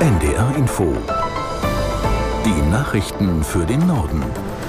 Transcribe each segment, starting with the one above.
NDR Info. Die Nachrichten für den Norden.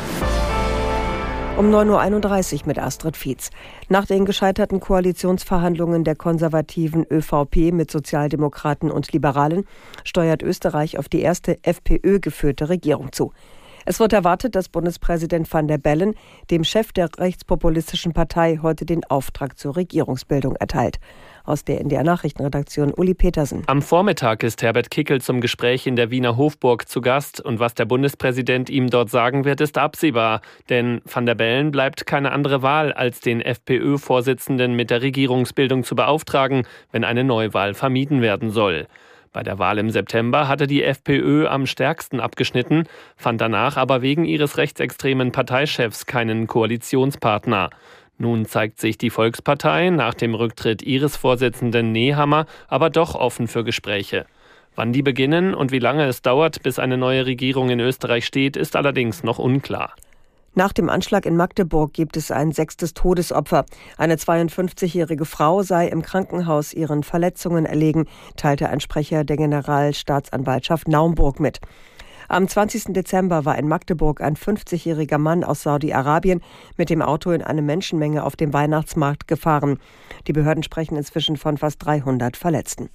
Um 9.31 Uhr mit Astrid Fietz. Nach den gescheiterten Koalitionsverhandlungen der konservativen ÖVP mit Sozialdemokraten und Liberalen steuert Österreich auf die erste FPÖ-geführte Regierung zu. Es wird erwartet, dass Bundespräsident Van der Bellen dem Chef der rechtspopulistischen Partei heute den Auftrag zur Regierungsbildung erteilt. Aus der NDR Nachrichtenredaktion Uli Petersen. Am Vormittag ist Herbert Kickl zum Gespräch in der Wiener Hofburg zu Gast. Und was der Bundespräsident ihm dort sagen wird, ist absehbar. Denn Van der Bellen bleibt keine andere Wahl, als den FPÖ-Vorsitzenden mit der Regierungsbildung zu beauftragen, wenn eine Neuwahl vermieden werden soll. Bei der Wahl im September hatte die FPÖ am stärksten abgeschnitten, fand danach aber wegen ihres rechtsextremen Parteichefs keinen Koalitionspartner. Nun zeigt sich die Volkspartei nach dem Rücktritt ihres Vorsitzenden Nehammer aber doch offen für Gespräche. Wann die beginnen und wie lange es dauert, bis eine neue Regierung in Österreich steht, ist allerdings noch unklar. Nach dem Anschlag in Magdeburg gibt es ein 6. Todesopfer. Eine 52-jährige Frau sei im Krankenhaus ihren Verletzungen erlegen, teilte ein Sprecher der Generalstaatsanwaltschaft Naumburg mit. Am 20. Dezember war in Magdeburg ein 50-jähriger Mann aus Saudi-Arabien mit dem Auto in eine Menschenmenge auf dem Weihnachtsmarkt gefahren. Die Behörden sprechen inzwischen von fast 300 Verletzten.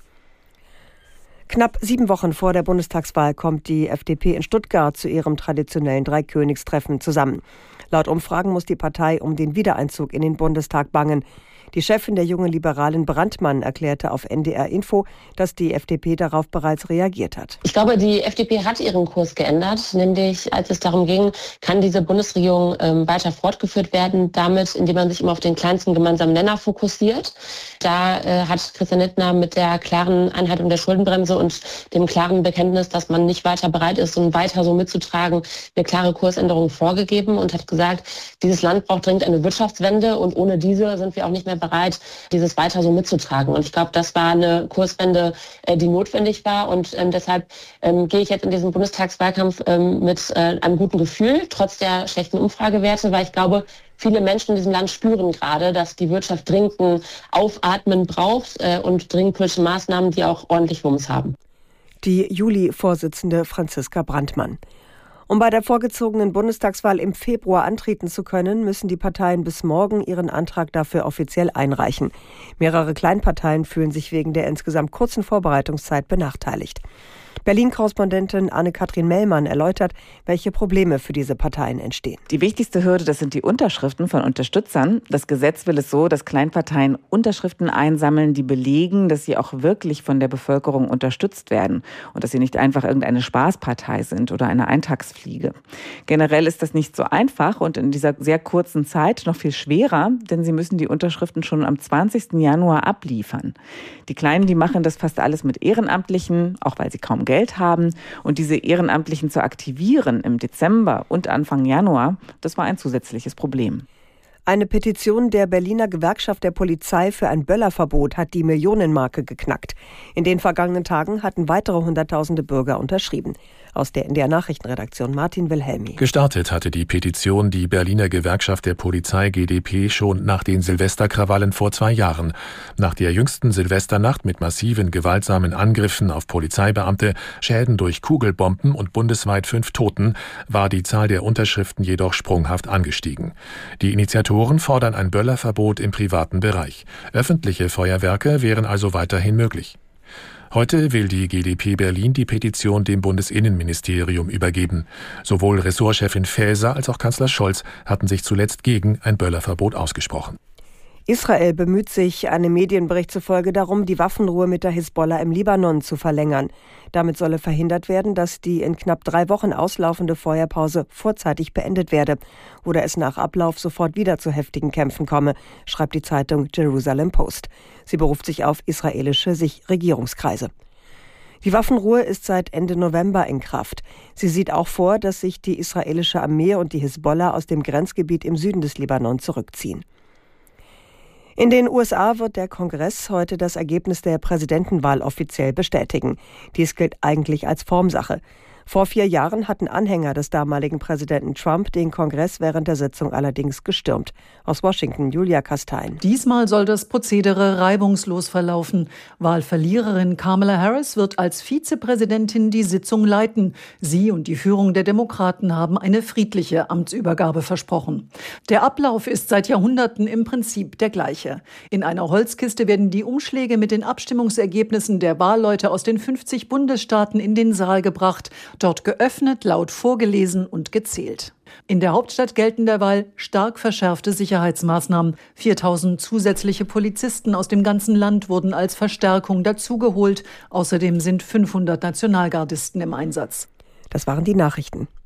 Knapp 7 Wochen vor der Bundestagswahl kommt die FDP in Stuttgart zu ihrem traditionellen Dreikönigstreffen zusammen. Laut Umfragen muss die Partei um den Wiedereinzug in den Bundestag bangen. Die Chefin der jungen Liberalen Brandmann erklärte auf NDR Info, dass die FDP darauf bereits reagiert hat. Ich glaube, die FDP hat ihren Kurs geändert, nämlich als es darum ging, kann diese Bundesregierung weiter fortgeführt werden, damit, indem man sich immer auf den kleinsten gemeinsamen Nenner fokussiert. Da hat Christian Lindner mit der klaren Einhaltung der Schuldenbremse und dem klaren Bekenntnis, dass man nicht weiter bereit ist, um weiter so mitzutragen, eine klare Kursänderung vorgegeben und hat gesagt, dieses Land braucht dringend eine Wirtschaftswende und ohne diese sind wir auch nicht mehr bereit, dieses weiter so mitzutragen. Und ich glaube, das war eine Kurswende, die notwendig war. Und deshalb gehe ich jetzt in diesen Bundestagswahlkampf mit einem guten Gefühl, trotz der schlechten Umfragewerte, weil ich glaube, viele Menschen in diesem Land spüren gerade, dass die Wirtschaft dringend ein Aufatmen braucht und dringend politische Maßnahmen, die auch ordentlich Wumms haben. Die Juli-Vorsitzende Franziska Brandmann. Um bei der vorgezogenen Bundestagswahl im Februar antreten zu können, müssen die Parteien bis morgen ihren Antrag dafür offiziell einreichen. Mehrere Kleinparteien fühlen sich wegen der insgesamt kurzen Vorbereitungszeit benachteiligt. Berlin-Korrespondentin Anne-Kathrin Mellmann erläutert, welche Probleme für diese Parteien entstehen. Die wichtigste Hürde, das sind die Unterschriften von Unterstützern. Das Gesetz will es so, dass Kleinparteien Unterschriften einsammeln, die belegen, dass sie auch wirklich von der Bevölkerung unterstützt werden und dass sie nicht einfach irgendeine Spaßpartei sind oder eine Eintagsfliege. Generell ist das nicht so einfach und in dieser sehr kurzen Zeit noch viel schwerer, denn sie müssen die Unterschriften schon am 20. Januar abliefern. Die Kleinen, die machen das fast alles mit Ehrenamtlichen, auch weil sie kaum Geld haben. Und diese Ehrenamtlichen zu aktivieren im Dezember und Anfang Januar, das war ein zusätzliches Problem. Eine Petition der Berliner Gewerkschaft der Polizei für ein Böllerverbot hat die Millionenmarke geknackt. In den vergangenen Tagen hatten weitere Hunderttausende Bürger unterschrieben. Aus der NDR Nachrichtenredaktion Martin Wilhelmi. Gestartet hatte die Petition die Berliner Gewerkschaft der Polizei GdP schon nach den Silvesterkrawallen vor 2 Jahren. Nach der jüngsten Silvesternacht mit massiven gewaltsamen Angriffen auf Polizeibeamte, Schäden durch Kugelbomben und bundesweit 5 Toten war die Zahl der Unterschriften jedoch sprunghaft angestiegen. Die Initiatoren fordern ein Böllerverbot im privaten Bereich. Öffentliche Feuerwerke wären also weiterhin möglich. Heute will die GdP Berlin die Petition dem Bundesinnenministerium übergeben. Sowohl Ressortchefin Faeser als auch Kanzler Scholz hatten sich zuletzt gegen ein Böllerverbot ausgesprochen. Israel bemüht sich, einem Medienbericht zufolge darum, die Waffenruhe mit der Hisbollah im Libanon zu verlängern. Damit solle verhindert werden, dass die in knapp 3 Wochen auslaufende Feuerpause vorzeitig beendet werde oder es nach Ablauf sofort wieder zu heftigen Kämpfen komme, schreibt die Zeitung Jerusalem Post. Sie beruft sich auf israelische Regierungskreise. Die Waffenruhe ist seit Ende November in Kraft. Sie sieht auch vor, dass sich die israelische Armee und die Hisbollah aus dem Grenzgebiet im Süden des Libanon zurückziehen. In den USA wird der Kongress heute das Ergebnis der Präsidentenwahl offiziell bestätigen. Dies gilt eigentlich als Formsache. Vor 4 Jahren hatten Anhänger des damaligen Präsidenten Trump den Kongress während der Sitzung allerdings gestürmt. Aus Washington, Julia Kastein. Diesmal soll das Prozedere reibungslos verlaufen. Wahlverliererin Kamala Harris wird als Vizepräsidentin die Sitzung leiten. Sie und die Führung der Demokraten haben eine friedliche Amtsübergabe versprochen. Der Ablauf ist seit Jahrhunderten im Prinzip der gleiche. In einer Holzkiste werden die Umschläge mit den Abstimmungsergebnissen der Wahlleute aus den 50 Bundesstaaten in den Saal gebracht, dort geöffnet, laut vorgelesen und gezählt. In der Hauptstadt gelten derweil stark verschärfte Sicherheitsmaßnahmen. 4.000 zusätzliche Polizisten aus dem ganzen Land wurden als Verstärkung dazugeholt. Außerdem sind 500 Nationalgardisten im Einsatz. Das waren die Nachrichten.